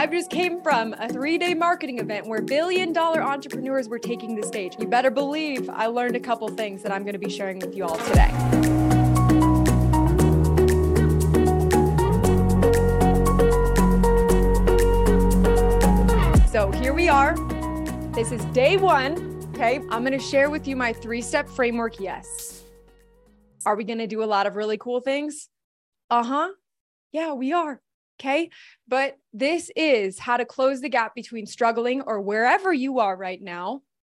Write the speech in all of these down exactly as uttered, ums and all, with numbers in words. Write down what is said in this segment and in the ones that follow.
I just came from a three-day marketing event where billion-dollar entrepreneurs were taking the stage. You better believe I learned a couple things that I'm going to be sharing with you all today. So here we are. This is day one, okay? I'm going to share with you my three-step framework, yes. Are we going to do a lot of really cool things? Uh-huh. Yeah, we are. Okay. But this is how to close the gap between struggling or wherever you are right now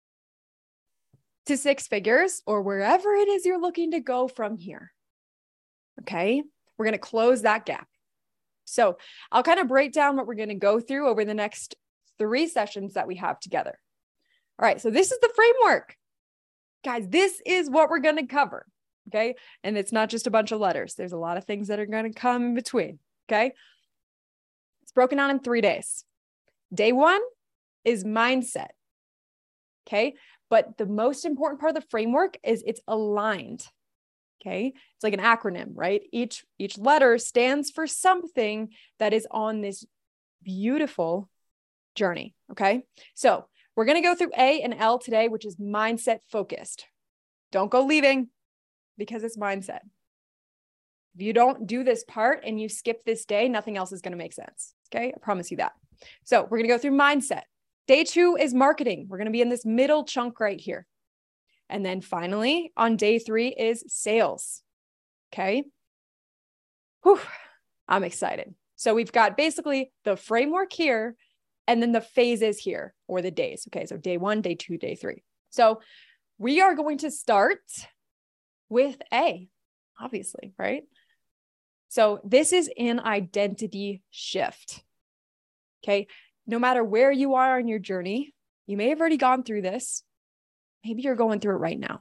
to six figures or wherever it is you're looking to go from here. Okay. We're going to close that gap. So I'll kind of break down what we're going to go through over the next three sessions that we have together. All right. So this is the framework. Guys, this is what we're going to cover. Okay. And it's not just a bunch of letters. There's a lot of things that are going to come in between. Okay. It's broken down in three days. Day one is mindset. Okay. But the most important part of the framework is it's aligned. Okay. It's like an acronym, right? Each, each letter stands for something that is on this beautiful journey. Okay. So we're going to go through A and L today, which is mindset focused. Don't go leaving because it's mindset. If you don't do this part and you skip this day, nothing else is going to make sense. Okay. I promise you that. So we're going to go through mindset. Day two is marketing. We're going to be in this middle chunk right here. And then finally on day three is sales. Okay. Whew, I'm excited. So we've got basically the framework here and then the phases here or the days. Okay. So day one, day two, day three. So we are going to start with A, obviously, right? So this is an identity shift. Okay. No matter where you are on your journey, you may have already gone through this. Maybe you're going through it right now.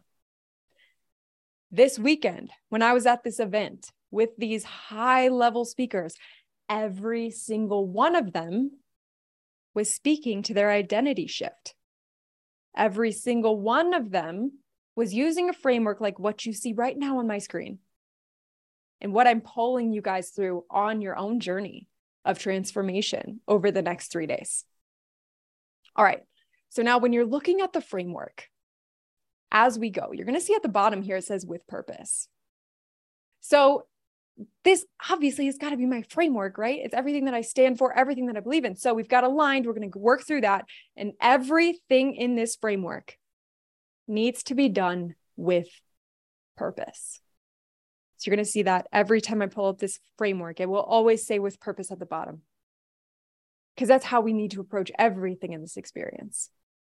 This weekend, when I was at this event with these high level speakers, every single one of them was speaking to their identity shift. Every single one of them was using a framework like what you see right now on my screen. And what I'm pulling you guys through on your own journey of transformation over the next three days. All right. So now when you're looking at the framework, as we go, you're going to see at the bottom here, it says with purpose. So this obviously has got to be my framework, right? It's everything that I stand for, everything that I believe in. So we've got aligned. We're going to work through that. And everything in this framework needs to be done with purpose. So you're going to see that every time I pull up this framework, it will always say with purpose at the bottom, because that's how we need to approach everything in this experience.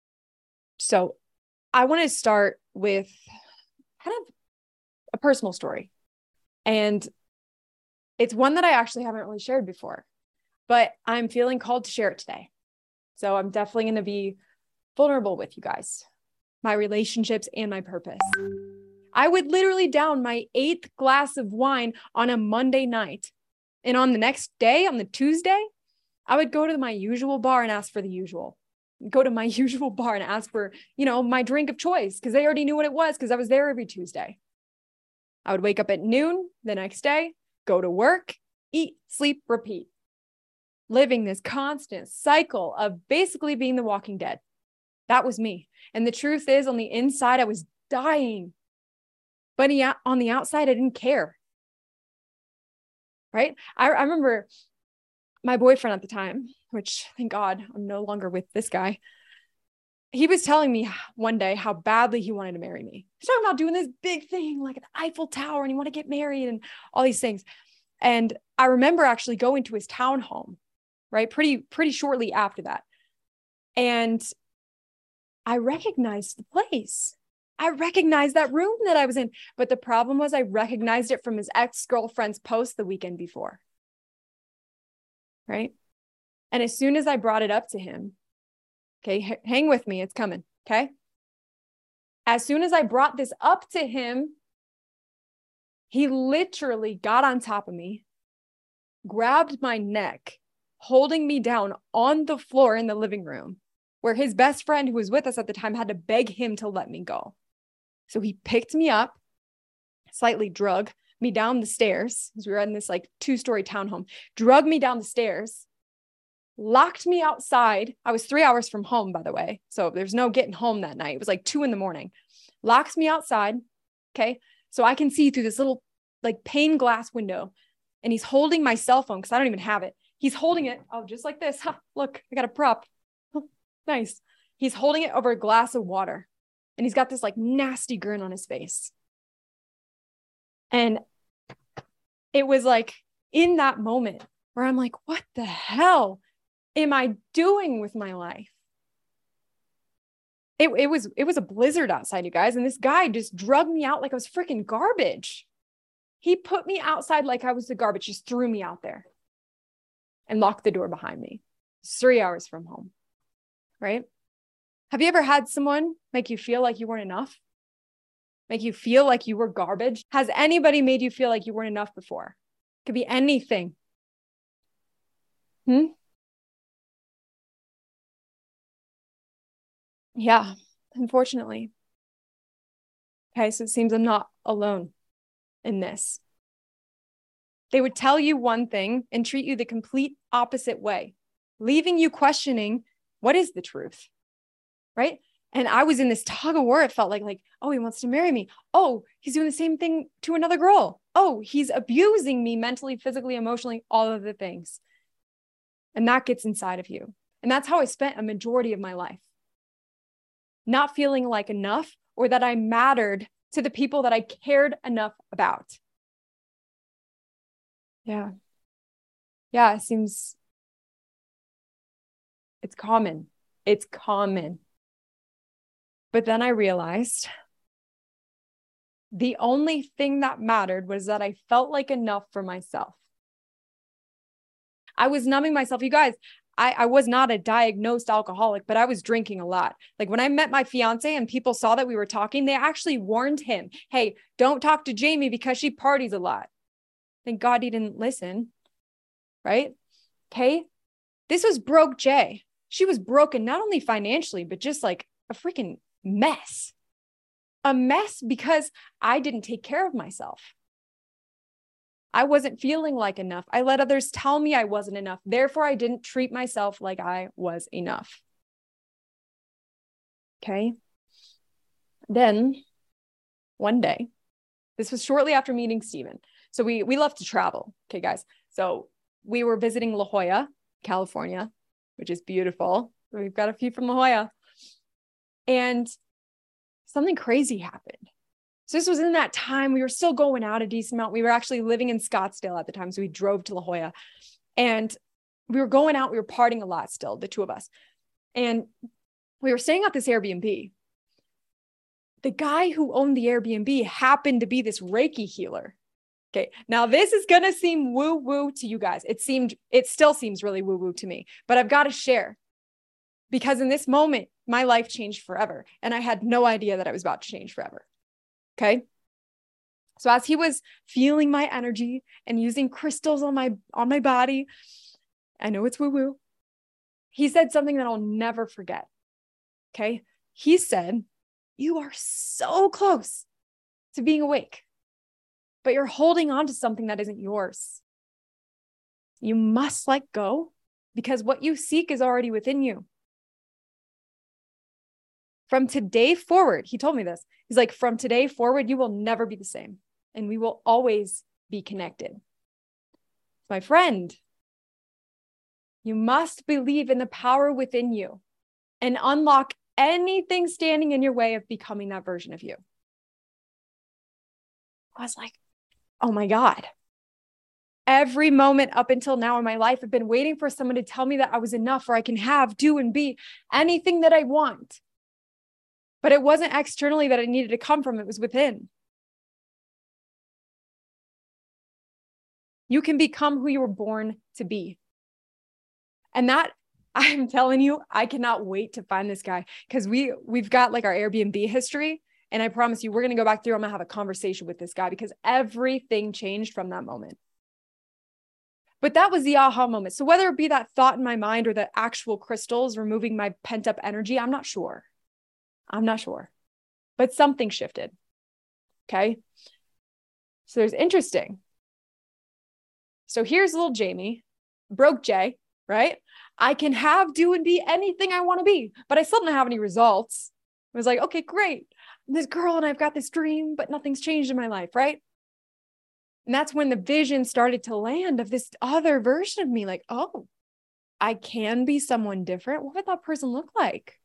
So I want to start with kind of a personal story. And it's one that I actually haven't really shared before, but I'm feeling called to share it today. So I'm definitely going to be vulnerable with you guys, my relationships and my purpose. I would literally down my eighth glass of wine on a Monday night. And on the next day, on the Tuesday, I would go to my usual bar and ask for the usual. Go to my usual bar and ask for, you know, my drink of choice because they already knew what it was because I was there every Tuesday. I would wake up at noon the next day, go to work, eat, sleep, repeat. Living this constant cycle of basically being the walking dead. That was me. And the truth is, on the inside, I was dying. But on the outside, I didn't care. Right? I, I remember my boyfriend at the time, which thank God I'm no longer with this guy. He was telling me one day how badly he wanted to marry me. He's talking about doing this big thing like an Eiffel Tower and he wanted to get married and all these things. And I remember actually going to his townhome, right? Pretty, pretty shortly after that. And I recognized the place. I recognized that room that I was in. But the problem was I recognized it from his ex-girlfriend's post the weekend before. Right? And as soon as I brought it up to him, okay, h- hang with me, it's coming, okay? As soon as I brought this up to him, he literally got on top of me, grabbed my neck, holding me down on the floor in the living room, where his best friend who was with us at the time had to beg him to let me go. So he picked me up, slightly drug me down the stairs, because we were in this like two-story townhome, drug me down the stairs, locked me outside. I was three hours from home, by the way. So there's no getting home that night. It was like two in the morning. Locks me outside. Okay. So I can see through this little like pane glass window, and he's holding my cell phone because I don't even have it. He's holding it. Oh, just like this. Huh, look, I got a prop. Nice. He's holding it over a glass of water, and he's got this like nasty grin on his face. And it was like in that moment where I'm like, what the hell am I doing with my life? It, it was, it was a blizzard outside, you guys. And this guy just drugged me out like I was freaking garbage. He put me outside like I was the garbage, just threw me out there and locked the door behind me. It's three hours from home, right? Have you ever had someone make you feel like you weren't enough? Make you feel like you were garbage? Has anybody made you feel like you weren't enough before? It could be anything. Hmm? Yeah, unfortunately. Okay, so it seems I'm not alone in this. They would tell you one thing and treat you the complete opposite way, leaving you questioning, what is the truth? Right? And I was in this tug of war. It felt like, like, oh, he wants to marry me. Oh, he's doing the same thing to another girl. Oh, he's abusing me mentally, physically, emotionally, all of the things. And that gets inside of you. And that's how I spent a majority of my life. Not feeling like enough or that I mattered to the people that I cared enough about. Yeah. Yeah, it seems it's common. It's common. But then I realized the only thing that mattered was that I felt like enough for myself. I was numbing myself. You guys, I, I was not a diagnosed alcoholic, but I was drinking a lot. Like when I met my fiance and people saw that we were talking, they actually warned him, hey, don't talk to Jamie because she parties a lot. Thank God he didn't listen, right? Okay. This was broke Jay. She was broken, not only financially, but just like a freaking mess. A mess because I didn't take care of myself. I wasn't feeling like enough. I let others tell me I wasn't enough. Therefore, I didn't treat myself like I was enough. Okay. Then one day, this was shortly after meeting Steven. So we, we love to travel. Okay, guys. So we were visiting La Jolla, California, which is beautiful. We've got a few from La Jolla. And something crazy happened. So this was in that time we were still going out a decent amount. We were actually living in Scottsdale at the time. So we drove to La Jolla and we were going out. We were partying a lot still, the two of us. And we were staying at this Airbnb. The guy who owned the Airbnb happened to be this Reiki healer. Okay. Now this is going to seem woo woo to you guys. It seemed, it still seems really woo woo to me, but I've got to share because in this moment, my life changed forever. And I had no idea that I was about to change forever. Okay. So as he was feeling my energy and using crystals on my, on my body, I know it's woo woo. He said something that I'll never forget. Okay. He said, you are so close to being awake, but you're holding on to something that isn't yours. You must let go because what you seek is already within you. From today forward, he told me this. He's like, from today forward, you will never be the same. And we will always be connected. My friend, you must believe in the power within you and unlock anything standing in your way of becoming that version of you. I was like, oh my God. Every moment up until now in my life, I've been waiting for someone to tell me that I was enough or I can have, do, and be anything that I want. But it wasn't externally that it needed to come from. It was within. You can become who you were born to be. And that, I'm telling you, I cannot wait to find this guy because we, we've got like our Airbnb history. And I promise you, we're going to go back through. I'm going to have a conversation with this guy because everything changed from that moment. But that was the aha moment. So whether it be that thought in my mind or the actual crystals removing my pent up energy, I'm not sure. I'm not sure, but something shifted. Okay. So there's interesting. So here's little Jamie, broke Jay, right? I can have, do, and be anything I want to be, but I still didn't have any results. I was like, okay, great. I'm this girl and I've got this dream, but nothing's changed in my life, right? And that's when the vision started to land of this other version of me. Like, oh, I can be someone different. What would that person look like?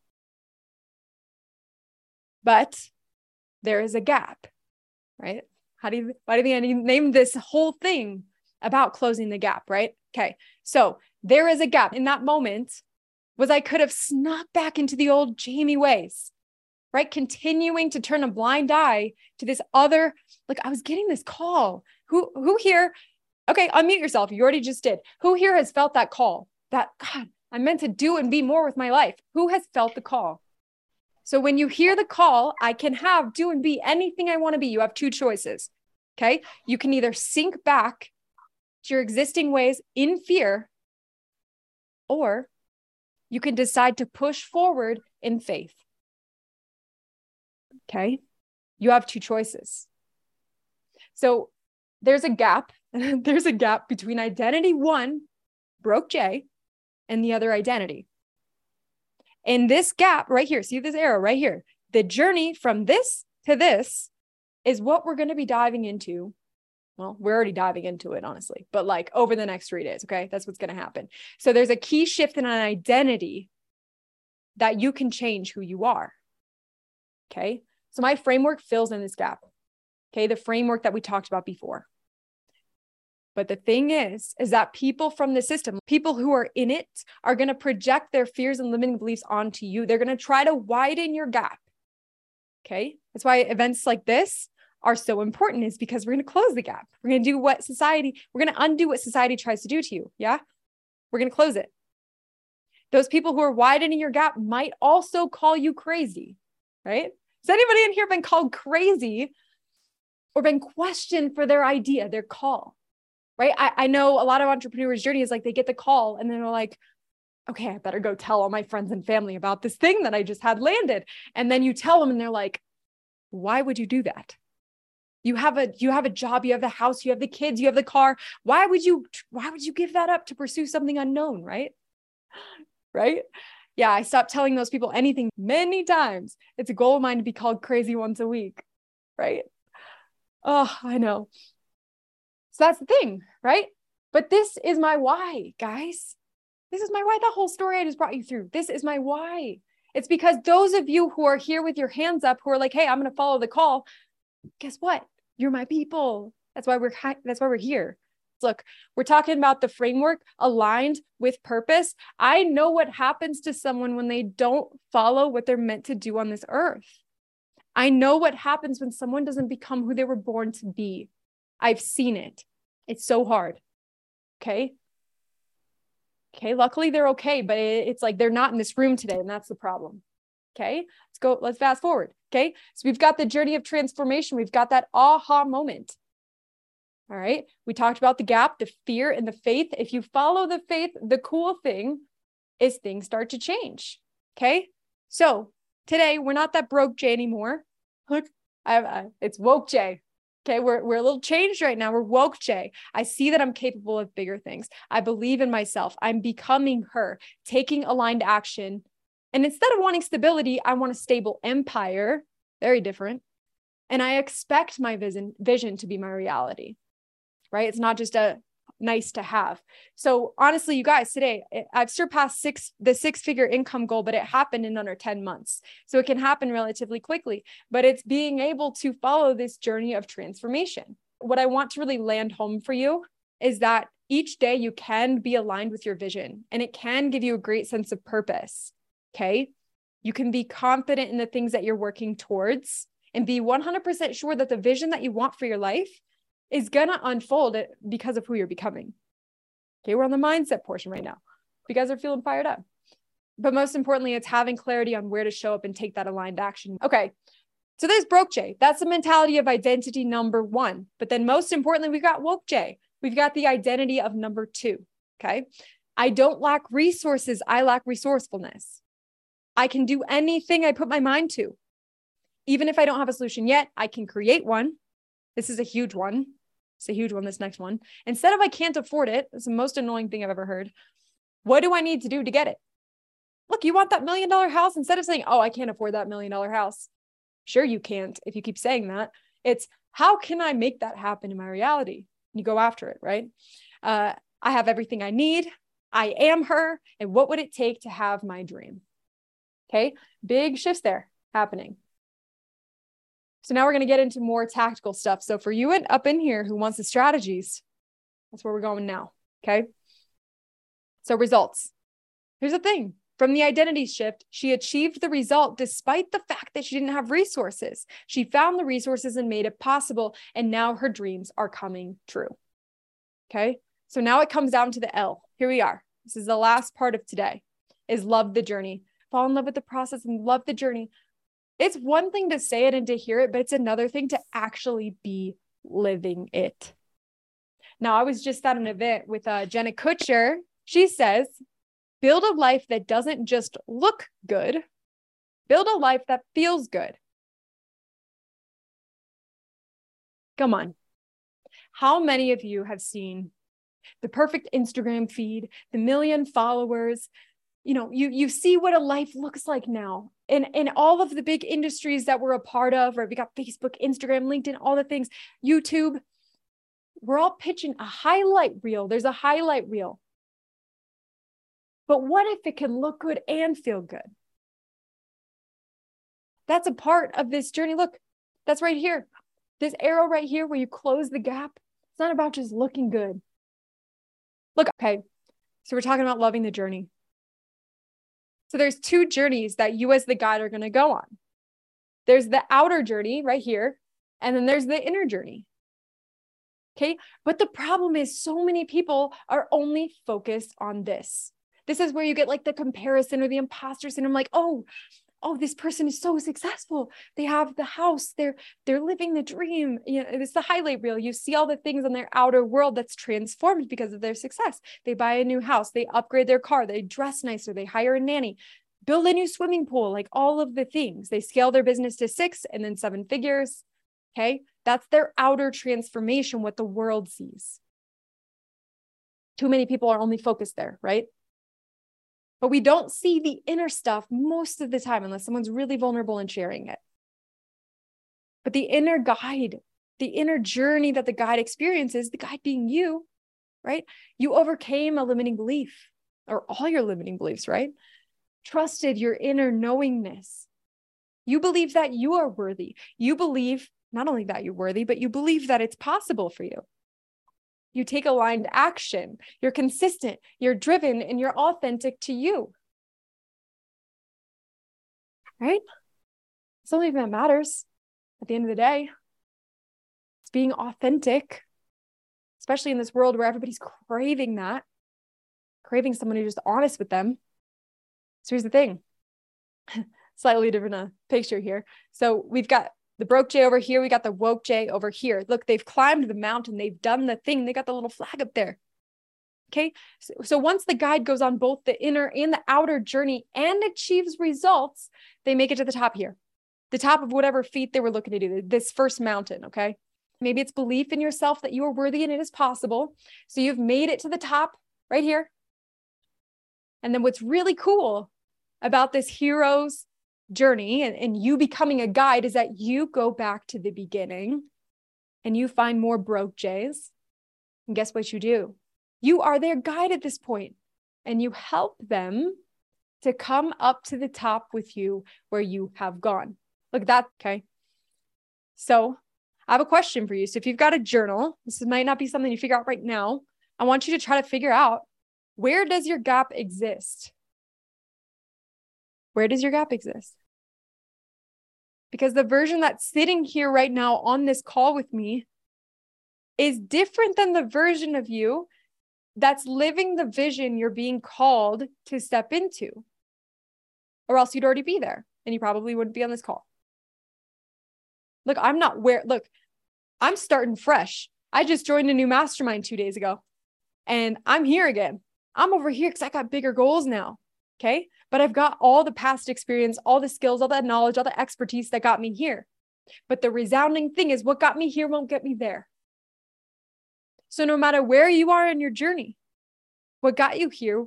But there is a gap, right? How do you, why do you name this whole thing about closing the gap, right? Okay. So there is a gap. In that moment was I could have snuck back into the old Jamie ways, right? Continuing to turn a blind eye to this other, like I was getting this call. Who, who here? Okay. Unmute yourself. You already just did. Who here has felt that call that God, I'm meant to do and be more with my life? Who has felt the call? So when you hear the call, I can have, do, and be anything I want to be. You have two choices. Okay. You can either sink back to your existing ways in fear, or you can decide to push forward in faith. Okay. You have two choices. So there's a gap. There's a gap between identity one, broke Jay, and the other identity. In this gap right here, see this arrow right here, the journey from this to this is what we're going to be diving into. Well, we're already diving into it, honestly, but like over the next three days. Okay. That's what's going to happen. So there's a key shift in an identity that you can change who you are. Okay. So my framework fills in this gap. Okay. The framework that we talked about before. But the thing is, is that people from the system, people who are in it, are going to project their fears and limiting beliefs onto you. They're going to try to widen your gap. Okay. That's why events like this are so important, is because we're going to close the gap. We're going to do what society, we're going to undo what society tries to do to you. Yeah. We're going to close it. Those people who are widening your gap might also call you crazy, right? Has anybody in here been called crazy or been questioned for their idea, their call? Right? I, I know a lot of entrepreneurs' journey is like they get the call and then they're like, okay, I better go tell all my friends and family about this thing that I just had landed. And then you tell them and they're like, why would you do that? You have a, you have a job, you have the house, you have the kids, you have the car. Why would you, why would you give that up to pursue something unknown? Right? Right? Yeah. I stopped telling those people anything many times. It's a goal of mine to be called crazy once a week. Right? Oh, I know. So that's the thing, right? But this is my why, guys. This is my why. The whole story I just brought you through. This is my why. It's because those of you who are here with your hands up, who are like, hey, I'm going to follow the call. Guess what? You're my people. That's why we're, that's why we're here. Look, we're talking about the framework aligned with purpose. I know what happens to someone when they don't follow what they're meant to do on this earth. I know what happens when someone doesn't become who they were born to be. I've seen it. It's so hard. Okay. Okay. Luckily they're okay, but it's like they're not in this room today. And that's the problem. Okay. Let's go. Let's fast forward. Okay. So we've got the journey of transformation. We've got that aha moment. All right. We talked about the gap, the fear, and the faith. If you follow the faith, the cool thing is things start to change. Okay. So today we're not that broke Jay anymore. Look, I, I, it's woke Jay. Okay, we're, we're a little changed right now. We're woke Jay. I see that I'm capable of bigger things. I believe in myself. I'm becoming her, taking aligned action. And instead of wanting stability, I want a stable empire. Very different. And I expect my vision, vision to be my reality, right? It's not just a nice to have. So honestly, you guys, today I've surpassed six, the six figure income goal, but it happened in under ten months. So it can happen relatively quickly, but it's being able to follow this journey of transformation. What I want to really land home for you is that each day you can be aligned with your vision and it can give you a great sense of purpose. Okay. You can be confident in the things that you're working towards and be one hundred percent sure that the vision that you want for your life is going to unfold because of who you're becoming. Okay, we're on the mindset portion right now. You guys are feeling fired up. But most importantly, it's having clarity on where to show up and take that aligned action. Okay, so there's broke Jay. That's the mentality of identity number one. But then most importantly, we've got woke Jay. We've got the identity of number two. Okay, I don't lack resources. I lack resourcefulness. I can do anything I put my mind to. Even if I don't have a solution yet, I can create one. This is a huge one. It's a huge one, this next one. Instead of I can't afford it, it's the most annoying thing I've ever heard. What do I need to do to get it? Look, you want that million dollar house, instead of saying, oh, I can't afford that million dollar house. Sure, you can't if you keep saying that. It's how can I make that happen in my reality? You go after it, right? Uh, I have everything I need. I am her. And what would it take to have my dream? Okay, big shifts there happening. So now we're going to get into more tactical stuff. So for you and up in here who wants the strategies, that's where we're going now. Okay. So results. Here's the thing. From the identity shift, she achieved the result despite the fact that she didn't have resources. She found the resources and made it possible. And now her dreams are coming true. Okay. So now it comes down to the L. Here we are. This is the last part of today, is love the journey. Fall in love with the process and love the journey. It's one thing to say it and to hear it, but it's another thing to actually be living it. Now, I was just at an event with uh, Jenna Kutcher. She says, build a life that doesn't just look good. Build a life that feels good. Come on. How many of you have seen the perfect Instagram feed, the million followers? You know, you, you see what a life looks like now. In, in all of the big industries that we're a part of, right? We got Facebook, Instagram, LinkedIn, all the things, YouTube. We're all pitching a highlight reel. There's a highlight reel. But what if it can look good and feel good? That's a part of this journey. Look, that's right here. This arrow right here where you close the gap. It's not about just looking good. Look, okay. So we're talking about loving the journey. So there's two journeys that you as the guide are going to go on. There's the outer journey right here, and then there's the inner journey. Okay. But the problem is so many people are only focused on this. This is where you get like the comparison or the imposter syndrome. Like, oh, oh, this person is so successful. They have the house. They're, they're living the dream. You know, it's the highlight reel. You see all the things in their outer world that's transformed because of their success. They buy a new house. They upgrade their car. They dress nicer. They hire a nanny, build a new swimming pool, like all of the things. They scale their business to six and then seven figures. Okay. That's their outer transformation, what the world sees. Too many people are only focused there, right? But we don't see the inner stuff most of the time unless someone's really vulnerable and sharing it. But the inner guide, the inner journey that the guide experiences, the guide being you, right? You overcame a limiting belief or all your limiting beliefs, right? Trusted your inner knowingness. You believe that you are worthy. You believe not only that you're worthy, but you believe that it's possible for you. You take aligned action. You're consistent, you're driven, and you're authentic to you. Right? It's the only thing that matters at the end of the day. It's being authentic, especially in this world where everybody's craving that, craving someone who's just honest with them. So here's the thing. Slightly different uh, picture here. So we've got the broke J over here. We got the woke J over here. Look, they've climbed the mountain. They've done the thing. They got the little flag up there. Okay. So, so once the guide goes on both the inner and the outer journey and achieves results, they make it to the top here, the top of whatever feat they were looking to do, this first mountain. Okay. Maybe it's belief in yourself that you are worthy and it is possible. So you've made it to the top right here. And then what's really cool about this hero's journey and, and you becoming a guide is that you go back to the beginning and you find more broke Jays. And guess what you do? You are their guide at this point and you help them to come up to the top with you where you have gone. Look at that. Okay. So I have a question for you. So if you've got a journal, this might not be something you figure out right now. I want you to try to figure out, where does your gap exist? Where does your gap exist? Because the version that's sitting here right now on this call with me is different than the version of you that's living the vision you're being called to step into. Or else you'd already be there and you probably wouldn't be on this call. Look, I'm not where, look, I'm starting fresh. I just joined a new mastermind two days ago and I'm here again. I'm over here because I got bigger goals now. Okay. But I've got all the past experience, all the skills, all that knowledge, all the expertise that got me here. But the resounding thing is what got me here won't get me there. So no matter where you are in your journey, what got you here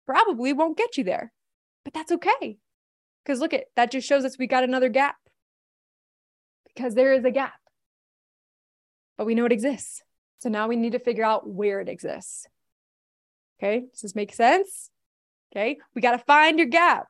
probably won't get you there, but that's okay. Because look at that, just shows us we got another gap, because there is a gap, but we know it exists. So now we need to figure out where it exists. Okay. Does this make sense? Okay. We got to find your gap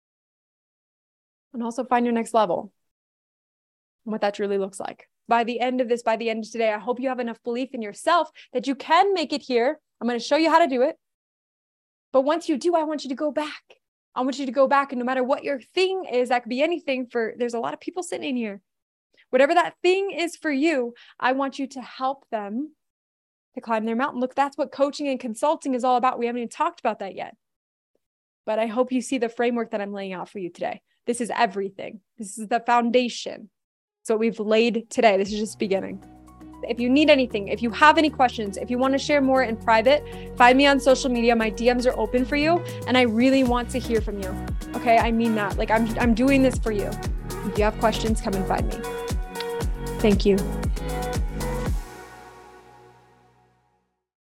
and also find your next level and what that truly looks like. By the end of this, by the end of today, I hope you have enough belief in yourself that you can make it here. I'm going to show you how to do it. But once you do, I want you to go back. I want you to go back, and no matter what your thing is, that could be anything. For there's a lot of people sitting in here. Whatever that thing is for you, I want you to help them to climb their mountain. Look, that's what coaching and consulting is all about. We haven't even talked about that yet. But I hope you see the framework that I'm laying out for you today. This is everything. This is the foundation. So we've laid today. This is just beginning. If you need anything, if you have any questions, if you want to share more in private, find me on social media. My D Ms are open for you. And I really want to hear from you. Okay. I mean that. Like I'm, I'm doing this for you. If you have questions, come and find me. Thank you.